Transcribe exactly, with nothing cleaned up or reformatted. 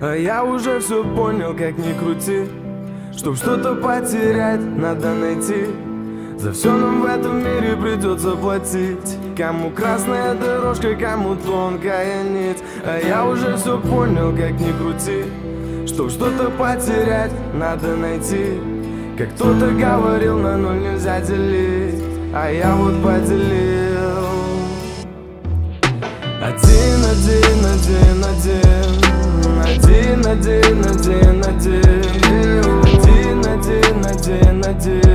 А я уже все понял, как ни крути. Чтоб что-то потерять, надо найти. За все нам в этом мире придется платить. Кому красная дорожка, кому тонкая нить. А я уже все понял, как ни крути. Чтоб что-то потерять, надо найти. Как кто-то говорил, на ноль нельзя делить. А я вот поделил. Один, один, один, один. Один, один, один, один. Один, один, один, один.